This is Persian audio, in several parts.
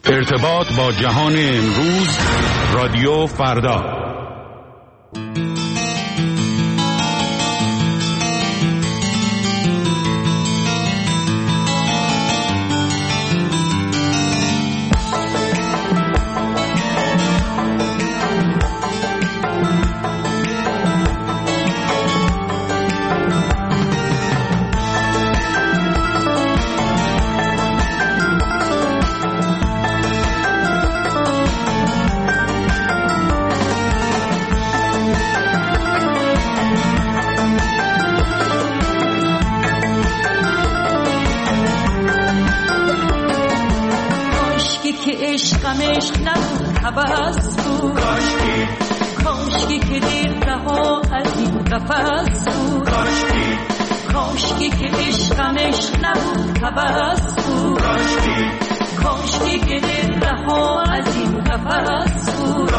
ارتباط با جهان امروز، رادیو فردا. عشق نبود هوس بود، کاشکی که دیر رها از این قفس بود، کاشکی که عشقم عشق نبود هوس بود، کاشکی که دیر رها از این قفس بود،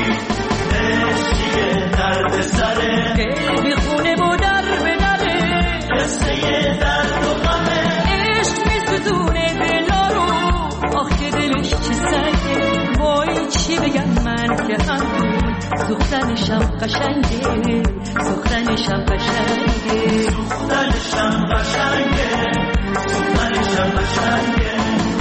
عشقی درد سره دل بی خونه و در به دره، قصه درد و غمه، عشق می‌سوزونه دلا رو، آخه دلش چه سنگه، وای چی بگم من که همون سوختنشم قشنگه، سوختنشم قشنگه، سوختنشم قشنگه، سوختنشم قشنگه.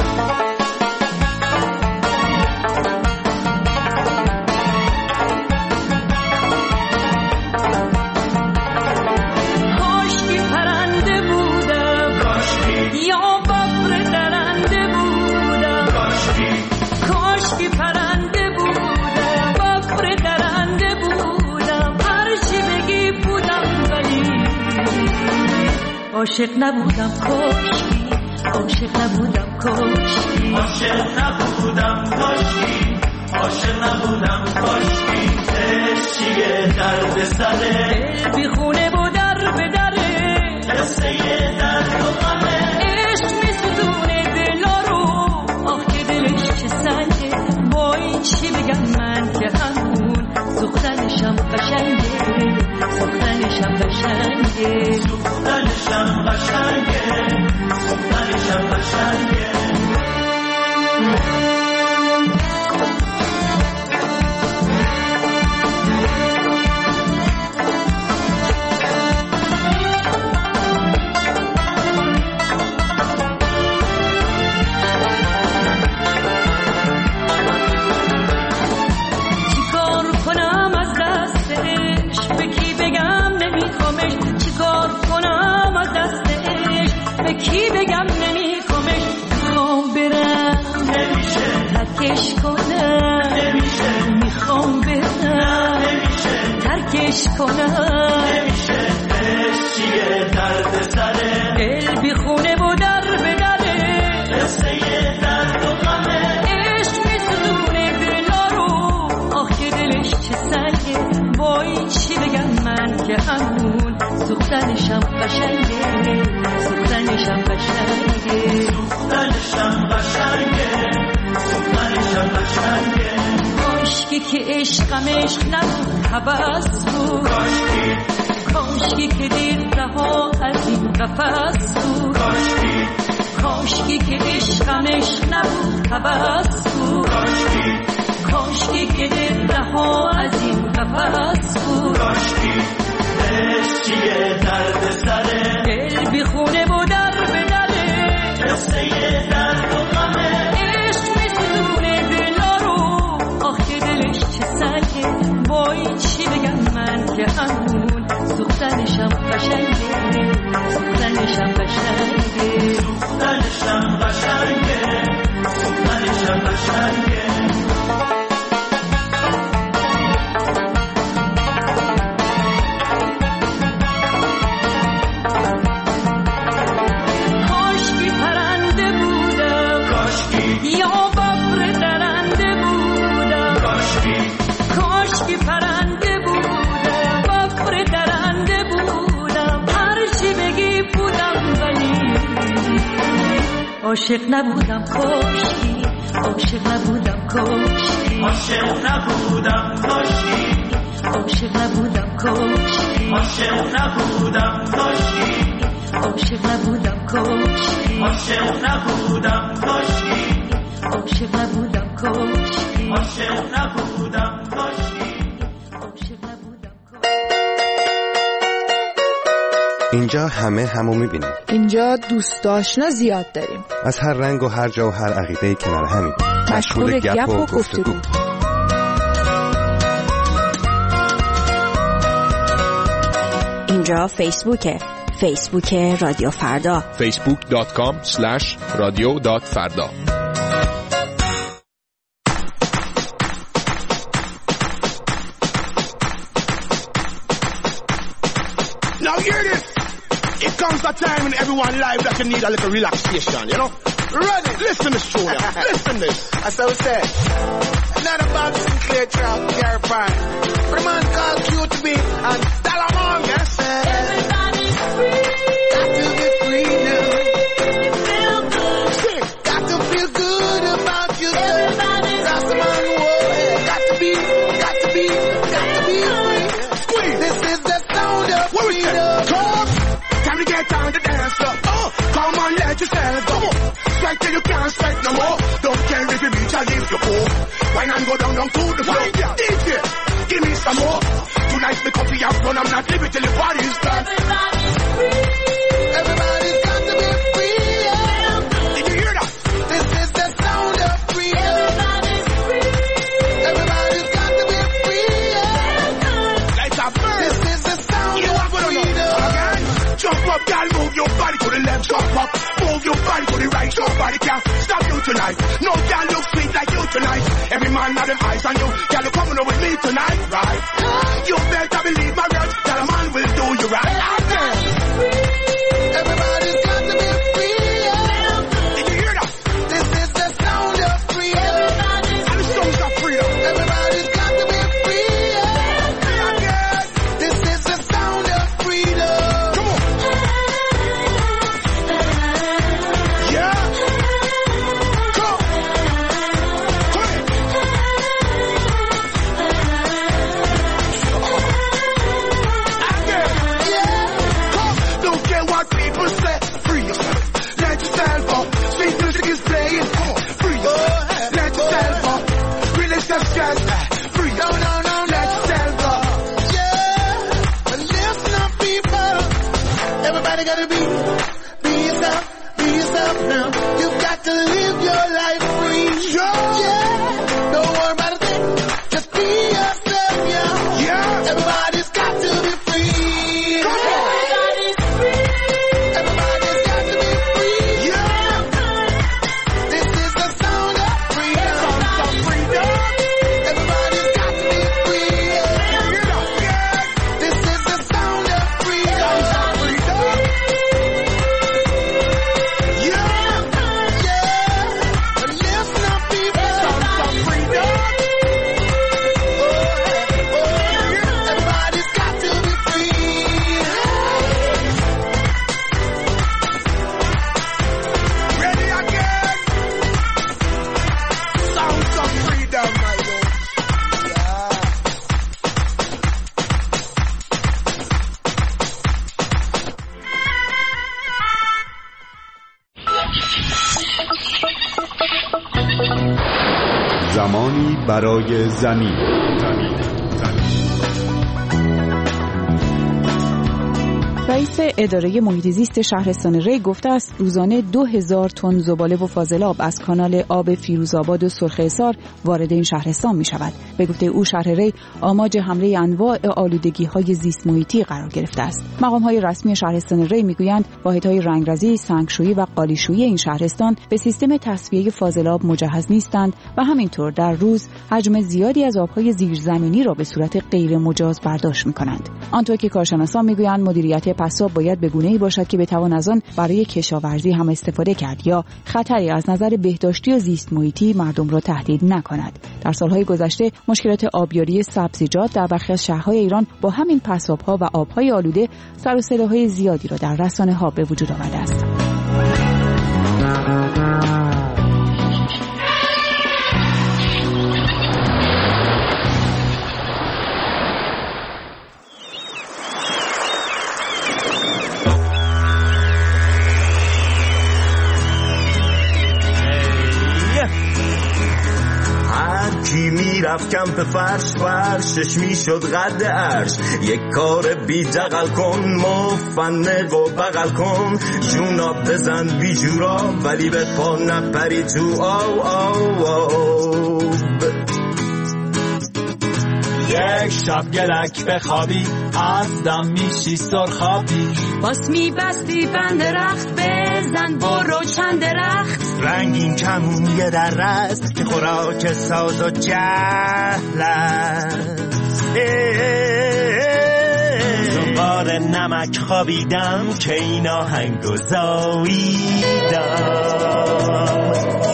کاشکی پرنده بودم، کاشکی یا ببر درنده بودم، کاشکی پرنده بودم، ببر درنده بودم، هر چی بگی بودم ولی عاشق نبودم. کاشکی عاشق نبودم، کاشکی عاشق نبودم، کاشکی عاشق نبودم، کاشکی عشقی درد سره دل بی خونه و در به دره، قصه درد و غمه، عشق می‌سوزونه دلا رو، آخه دلش چه سنگه، وای چی بگم من که همون سوختنشم قشنگه، سوختنشم قشنگه، سوختنشم قشنگه، سوختنشم قشنگه. چیکار کنم از دستش، به کی بگم نمیخوامش، چیکار کنم از دستش، به کی بگم نمیخوامش، میخوام برم نمیشه ترکش کنم، نمیشه میخوام برم نمیشه ترکش کنم، نمیشه عشقی درد سره دل بی خونه و در به دره، قصه درد و غمه، عشق می‌سوزونه دلا رو، آخه دلش چه سنگه، وای چی بگم من که همون سوختنشم قشنگه، سوختنشم قشنگه، سوختنشم قشنگه، سوختنشم قشنگه. کاشکی که عشقم عشق نبود هوس بود، کاشکی کاشکی که دیر رها از این قفس بود، کاشکی کاشکی که عشقم عشق نبود هوس بود، کاشکی کاشکی که دیر رها از این قفس بود، کاشکی عشقی درد سره دل بی خونه و در به دره، قصه درد و غمه، عشق می‌سوزونه دلا رو، آخه دلش چه سنگه، وای چی بگم من که همون سوختنشم قشنگه، سوختنشم قشنگه، سوختنشم قشنگه، سوختنشم قشنگه. کاشکی پرنده بودم، کاشکی یا ببر درنده بودم، کاشکی پرنده بودم، ببر درنده بودم، هر چی بگی بودم ولی عاشق نبودم. کاشکی عاشق نبودم، کاشکی عاشق نبودم، کاشکی عاشق نبودم، کاشکی عاشق نبودم، کاشکی عاشق نبودم، کاشکی عاشق نبودم، کاشکی عاشق نبودم. عاشق نبودم کاشکی. اینجا همه همو میبینیم. اینجا دوست آشنا زیاد داریم. از هر رنگ و هر جا و هر عقیده‌ای کنار همیم. مشغول گپ و گفتگو. اینجا فیسبوکه. فیسبوک رادیو فردا. facebook.com/radio.farda. Now hear this. It comes a time in everyone's life that you need a little relaxation, you know? Ready? Listen to Julia. Listen this. That's how we say. Not a Bob Sinclair track, Gary Prime. But a man called Q2B and Dalamon, yes? Everybody's free. Got to be free now. Feel good. Sing. Got to feel good about yourself. Everybody's That's the man who got to be free. Squeeze. This is the sound of freedom. Come. Time to get on the dance floor. Oh, come on, let yourself go. Strike till you can't strike no more. Don't care if you reach or if you go. Wine and go down to the floor. DJ, give me some more. Tonight's the coffee up run. I'm not leaving till the party's done. Everybody's free. Everybody's got to be free. Yeah. Did you hear that? This is the sound of freedom. Everybody's free. Everybody's got to be free. Yeah. Like a bird. This is the sound of freedom. Again. Jump up, girl, move your body to the left, jump up. Move your body to the right, your body can't stop you tonight. No girl look sweet like you tonight. Every man have them eyes on you. Girl, you coming over with me tonight, right? You better believe my words, that a man will do you right. Everybody's got to be free. Yeah. Did you hear that? This is the sound of freedom. And the songs of freedom. Everybody's got to be free. Yeah. Again. This is the sound of freedom. Come on. Yeah. Come. Come in. Again. Yeah. Come. Don't care what people say. Free yourself. Let yourself up. Sweet music is playing. Come on. Free yourself. Let yourself up. Release the stress. Free. No. Let yourself up. Yeah. And listen up, people. Everybody gotta be yourself. Be yourself now. You've got to live your life free. Yeah. Don't worry about a thing. Just be yourself, yeah. Everybody's got to be free. Come on. Everybody's free. Everybody's got to be free. Yeah. This is the sound of freedom. Sound of freedom. Everybody's got to be free. Yeah. This is the sound of freedom. Sound of freedom. Yeah. And listen up, people. Sound of freedom. Everybody's got to be free. Ready again. Sounds of freedom, my lord. Yeah. زمانی برای زمین. رئیس اداره محیط زیست شهرستان ری گفته است روزانه 2000 تن زباله و فاضلاب از کانال آب فیروزآباد و سرخه‌حصار وارد این شهرستان می شود. به گفته او شهر ری آماج حمله انواع آلودگی‌های زیست محیطی قرار گرفته است. مقام‌های رسمی شهرستان ری می‌گویند واحدهای رنگرزی، سنگشویی و قالیشویی این شهرستان به سیستم تصفیه فاضلاب مجهز نیستند و همینطور در روز حجم زیادی از آب‌های زیرزمینی را به صورت غیر مجاز برداشت می‌کنند. آنطور که کارشناسان می‌گویند مدیریت پساب باید به گونه‌ای باشد که بتوان از آن برای کشاورزی هم استفاده کرد یا خطری از نظر بهداشتی و زیست محیطی مردم را تهدید نکند. در سالهای گذشته مشکلات آبیاری سبزیجات در برخی از شهرهای ایران با همین پساب‌ها و آب‌های آلوده سر و صداهای زیادی را در رسانه‌ها به وجود آورده است. یکی میرفت کمپ فرشش میشد قد عرش. یک کار بی دقل کن، مفنق و بغل کن، جونا بزن بی جورا ولی به پا نپری تو یک شب گلک بخوابی از دم میشی سرخابی، باز میبستی بند درخت بزن برو چند درخت. رنگین کمون یه در است که خوراک ساز و جهل است. زنبار نمک خوابیدم که این آهنگو زاییدم.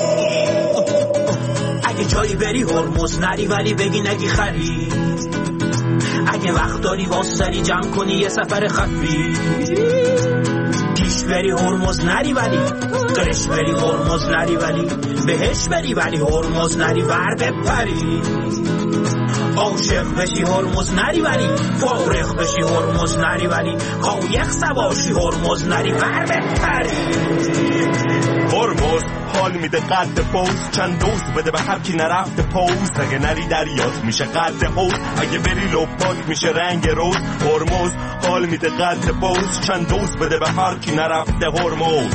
اگه جایی بری هرمز نری ولی بگی نگی خری، اگه وقت داری واسری جمع کنی یه سفر خفی. پیش بری هرمز نری ولی قرش بری هرمز نری ولی بهش بری ولی هرمز نری ور بپری. عاشق بشی هرمز نری ولی فارغ بشی هرمز نری ولی قایق سواشی هرمز نری ور بپری. هرمز حال میده قد پوز، چند دوست بده به هر کی نرفته پوز. اگه نری دریات میشه قد حوض، اگه بری لپات میشه رنگ روز. هرمز حال میده قد پوز، چند دوست بده به هر کی نرفته هرمز.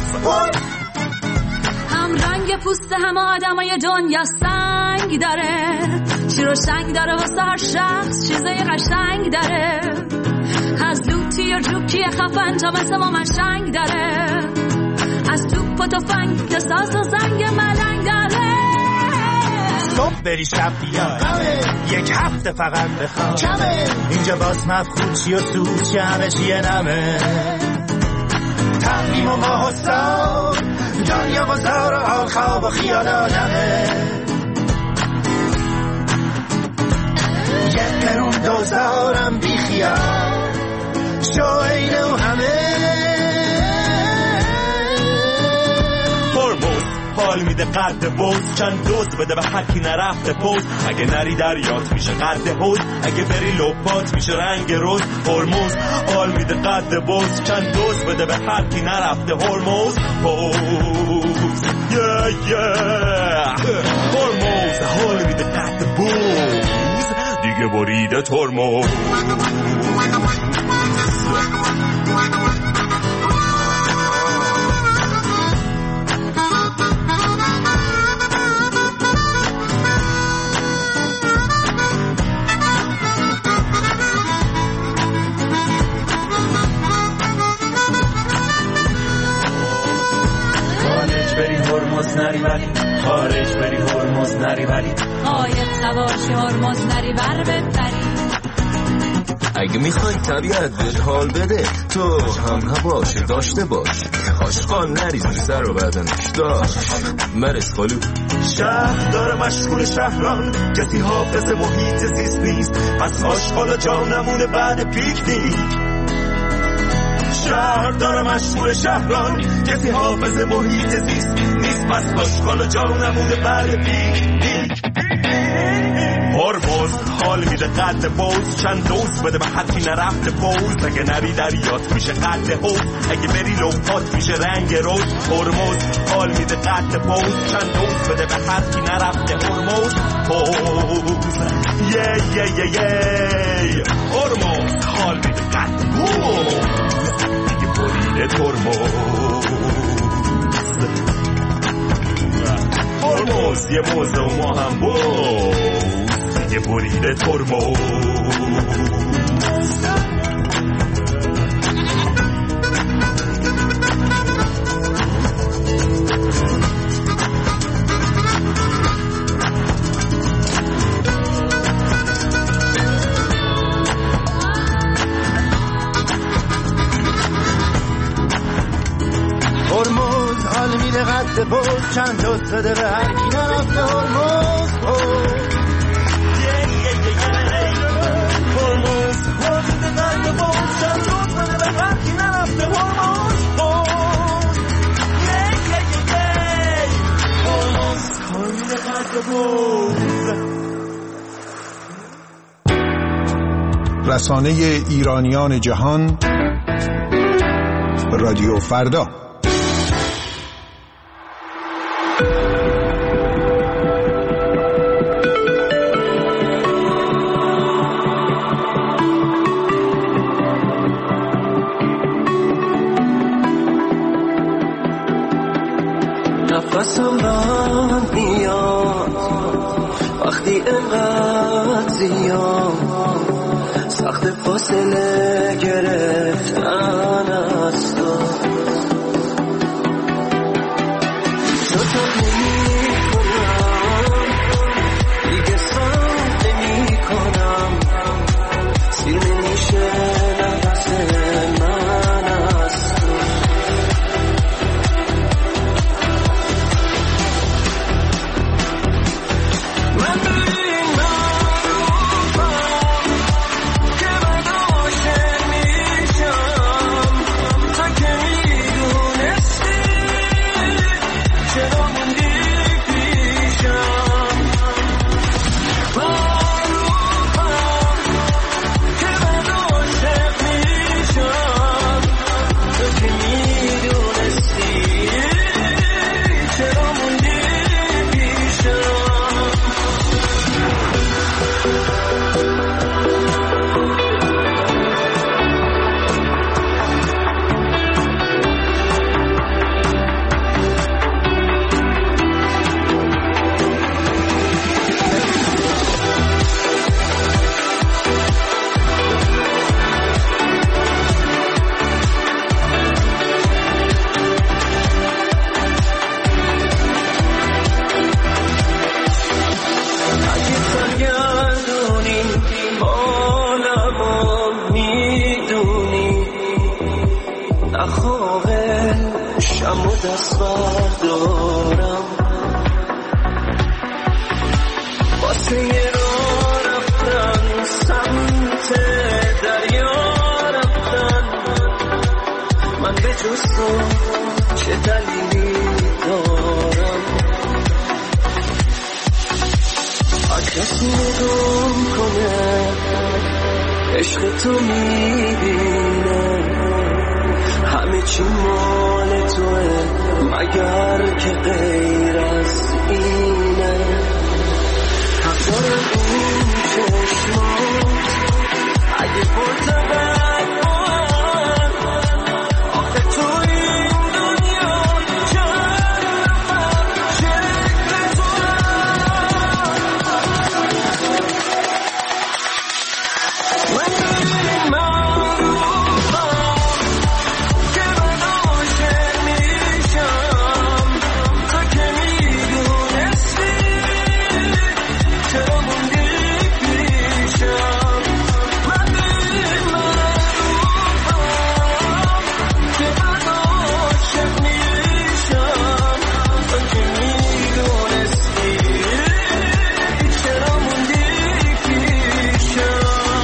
هم رنگ پوست هم آدمای دنیا سنگ داره، شیر و شنگ داره واسه هر شخص چیزای قشنگ داره. از لوتی و جوکی خفن تا مثل ما مشنگ داره، از توپ و تفنگ که ساز و زنگ ملنگ داره. صبح بری شب بیا یک هفته فقط بخواب کمه، اینجا باز مفخود چی و سود چی همه چیه نمه. تقویم و ماه و سال دنیا بازار و حال خواب و خیال آدمه. یک قرون دوزارم بی خیال شو اینه و همه. حال میده قد بوز، چند دوز بده به هر کی نرفته پوز. اگه نری دریات میشه قد حوض، اگه بری لپات میشه رنگ روز. هرمز حال میده قد بوز، چند دوز بده به هر کی نرفته هرمز. هرمز حال میده قد بوز، دیگه بریده ترمز. نری ولی خارج بری هرمز نری ولی قایق سواشی هرمز نری ور بپری. اگه میخوای طبیعت بهت حال بده تو هم هواش داشته باش. آشقان نریز سر و بدنش داشت مرس خالو. شهر داره مشغول شهران، کسی حافظ محیط زیست نیست، پس آشقال جانمونه بعد پیکنیک. شهر داره مشغول شهران، کسی حافظ محیط زیست نیست، پس آشقال جانمونه بعد پیکنیک. هرمز حال میده قد بوز، چند دوز بده به هر کی نرفته پوز. اگه نری دریات میشه قد حوض، اگه بری لپات میشه رنگ روز. هرمز حال میده قد بوز، چند دوز بده به هر کی نرفته هرمز. هرمز حال میده قد بوز، دیگه بریده ترمز. هرمز یه موزه و ما هم بود یه بریده ترمز. هرمز حال میده قد بوز، چند دوست بده به هر کی نرفته هرمز. هرمز حال میده قد بوز، چند دوست بده به هر کی نرفته هرمز. هرمز حال میده قد بوز. رسانه ایرانیان جهان، رادیو فردا. من میاد وقتی اینقدر زیاد سخت فاصله گرفتن از تو شدم نمی کنم دیگه سم نمی کنم سیر نمیشه نفس من از تو من ببین معروفم که من عاشق میشم تا که میدونستی چرا موندی پیشم معروفم که من عاشق میشم تا که میدونستی چرا موندی پیشم اگه برگردونی حالمو میدونی نخواهه شم و دست بردارم واسه یه راه رفتن سمت دریا رفتن من به جز تو چه دلیلی دارم کسی نگم کنه عشق تو میبینه همه چی مال توه مگر که غیر از اینه حق دارم این چشمات اگه پرتبت من آخه تو این دنیا چند نفر شکل تو من ببین معروفم که من عاشق میشم تا که میدونستی چرا موندی پیشم من ببین معروفم که من عاشق میشم تا که میدونستی چرا موندی پیشم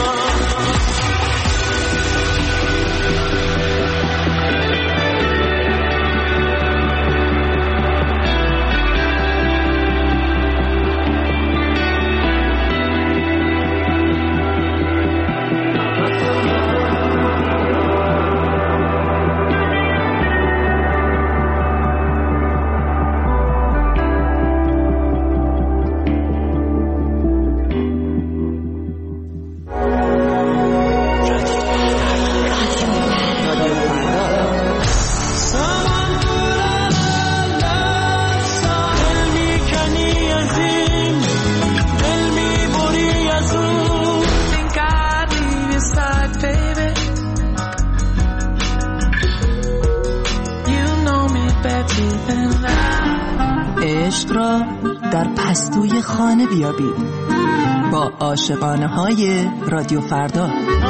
عشق را در پستوی خانه بیابید با عاشقانه های رادیو فردا.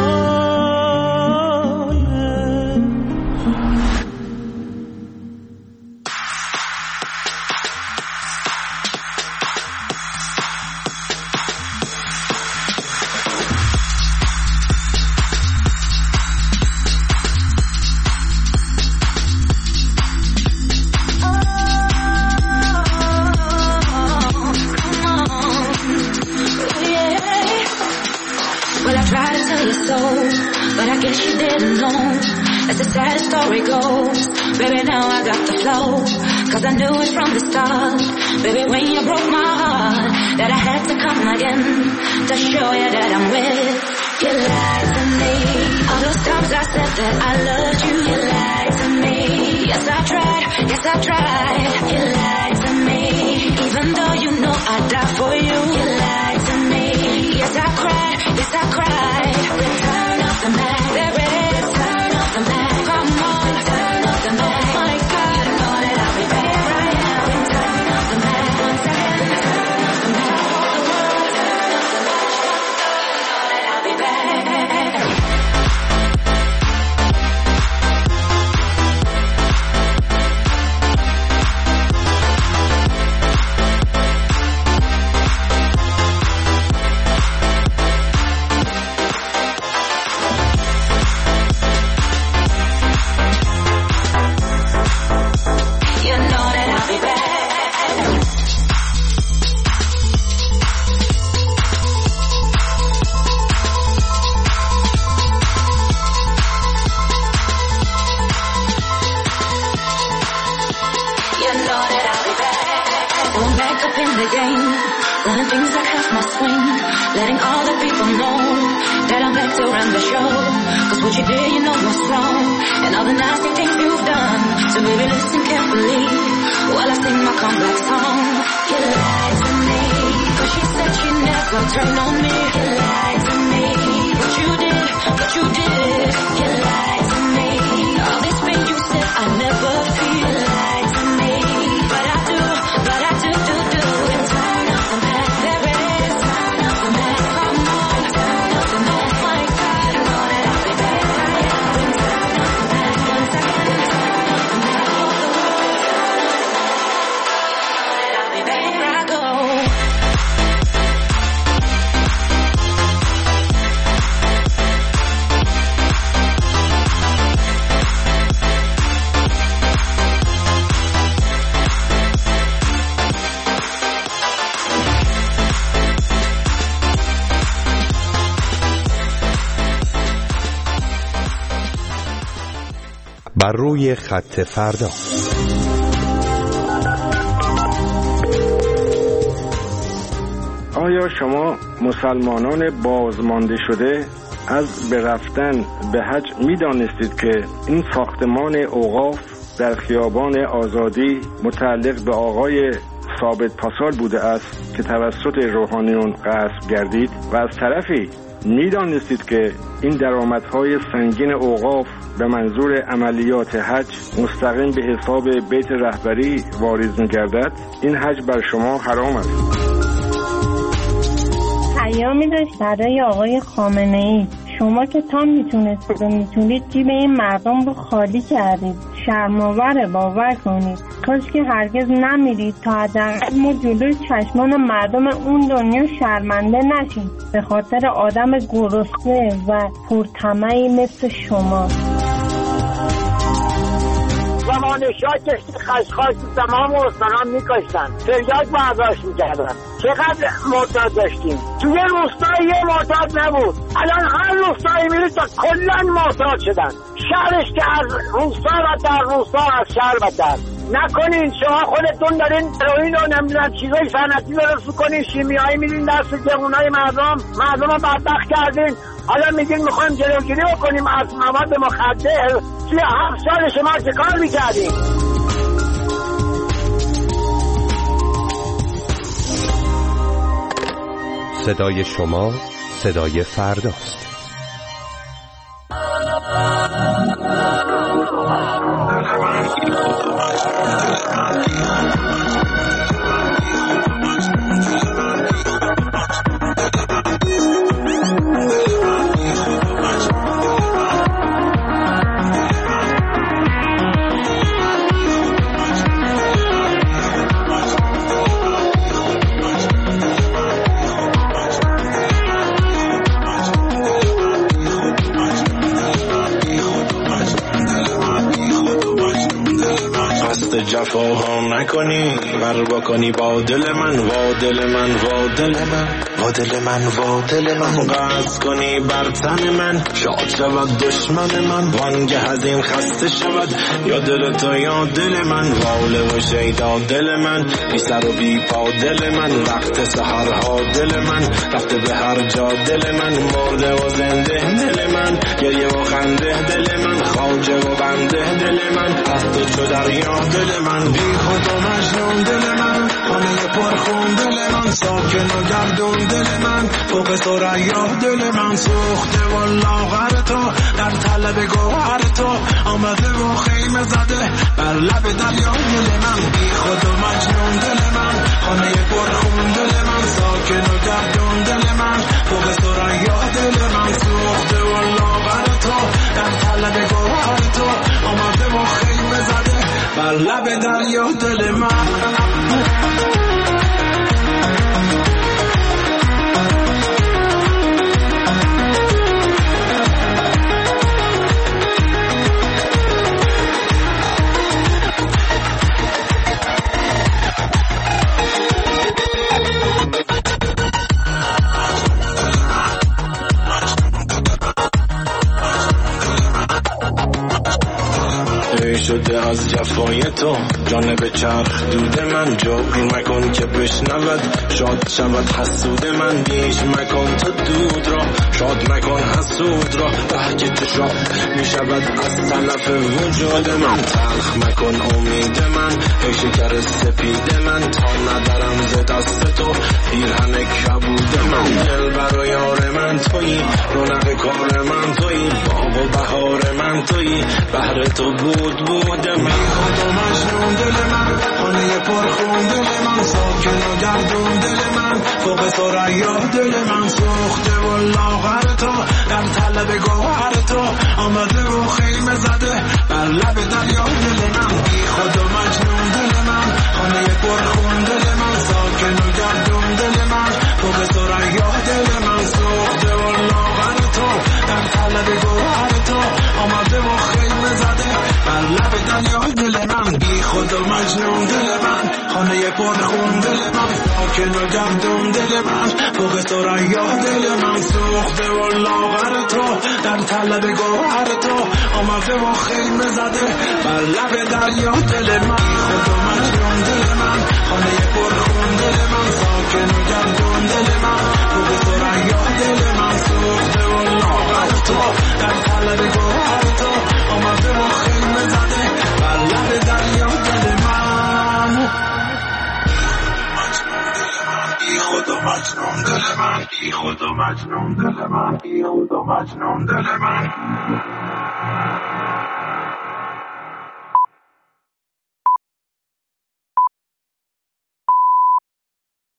But I guess you didn't know. As the sad story goes, baby, now I got the flow. Cause I knew it from the start, baby, when you broke my heart, that I had to come again to show you that I'm with. You lied to me. All those times I said that I loved you, you lied to me. Yes, I tried, you lied to me. Going back up in the game, running things like half my swing, letting all the people know that I'm back to run the show. Cause what you did, you know was wrong, and all the nasty things you've done. So baby, listen carefully while I sing my comeback song. You lied to me, cause she said she'd never turn on me. You lied to me, what you did, you lied to me. All this pain you said I never feel. You lied to me, but I do. And turn up the back, there it is. Turn up the back, come on. Turn up the back, my God, you know that I'll be back. Turn up the back, one second. Turn up the back, I'll be back. Here I go. بر روی خط فردا. آیا شما مسلمانان بازمانده شده از به رفتن به حج می دانستید که این ساختمان اوقاف در خیابان آزادی متعلق به آقای ثابت پاسال بوده است که توسط روحانیون غصب گردید و از طرفی می دانستید که این درآمدهای سنگین اوقاف به منظور عملیات حج مستقیم به حساب بیت رهبری واریز می‌گردد؟ این حج بر شما حرام است. پیامی داشت برای آقای خامنه‌ای. شما که تا میتونستید و میتونید جیب این مردم رو خالی کردید. شرم‌آوره، باور کنید. کاش که هرگز نمیرید تا حداقل ما جلوی چشمان مردم اون دنیا شرمنده نشیم به خاطر آدم گرسنه و پرطمعی مثل شما. زمان شاه کشتی خشخاش تمام استانان میکشتن، تریاک برداشت میکردن. چقدر معتاد داشتیم؟ توی روستایی یه معتاد نبود، الان هر روستایی میرید تا کلن معتاد شدن. شهرش که از روستا و در روستا از شهر بدتر. نکنین شما خودتون دارین هروئین و نمیدونم چیزای صنعتی درست میکنین، شیمیایی میدین دست جوونای مردم رو بدبخت کردین. حالا میگین میخوایم جلوگیری بکنیم از مواد مخدر. 37 سال شما چه کار میکردین؟ صدای شما صدای فرداست. جفاها نکنی بر بکنی با دل من، وا دل من، وا دل من، وا دل من، وا دل من، قصد کنی بر تن من، شاد شود دشمن من، وانگه از این خسته شود یا دل تو یا دل من، واله و شیدا دل من، بی سر و بی پا دل من، وقت سحرها دل من، رفته به هر جا دل من، مرده و زنده دل من، گریه و خنده دل من، خواجه و بنده دل من، از تو چو دریا دل من، بی خود و مجنون دل من، خانه پرخون دل من، ساکن و گردون دل من، فوق ثریا دل من، سوخته و لاغر تو در طلب گوهر تو، آمده و خیمه زده بر لب دریا دل من، بی خود و مجنون دل من، خانه پرخون دل من، ساکن و گردون دل من، فوق ثریا دل من، سوخته و لاغر تو در طلب گوهر تو، آمده و خیمه زده بر لب دریا دل من. از جفای تو. جانب چرخ دود من جبر مکن که بشنود، شاد شود حسود من. بیش مکن تا دود را، شاد مکن حسود را. بهجه تو شاد می شود از تلف وجود من. تلخ مکن امید من ای شکر سپید من، تا ندارم ز دست تو پیرهن کبود من. دل برای یار من تویی، رونق کار من تویی، باغ و بهار من تویی، بهر تو بود من. خود و مجنون دل من، خانه پرخون دل من، ساکن و گردون دل من، فوق ثریا دل من. سوخته و لاغر تو در طلب گوهر تو، آمده و خیمه زده بر لب دریا دل من. بی خود و مجنون دل من، خانه پرخون دل من، ساکن و گردون دل من، فوق ثریا دل من. سوخته و لاغر تو در طلب گوهر تو، آمده و خیمه زده بر لب دریا دل من. بی خود و مجنون دل من، خانه پرخون دل من، ساکن و گردون دل من، فوق ثریا دل من. سوخته و لاغر تو در طلب گوهر تو، آمده و خیمه زده بر لب دریا دل من. بی خود و مجنون دل من، خانه پرخون دل من، ساکن و گردون دل من، فوق ثریا دل من. سوخته و لاغر تو در طلب گوهر تو، آمده و خیمه زده بر لب دریا دل من. بی خود و مجنون دل من، بی خود و مجنون دل من، بی خود و مجنون دل من.